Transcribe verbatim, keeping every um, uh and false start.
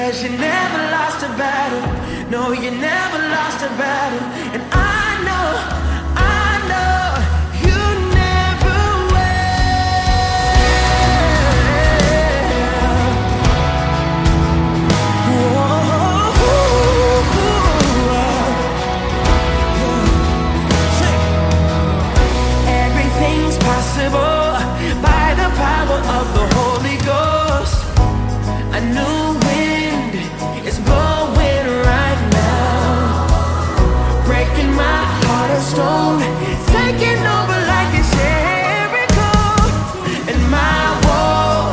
Cause you never lost a battle. No, you never lost a battle. And I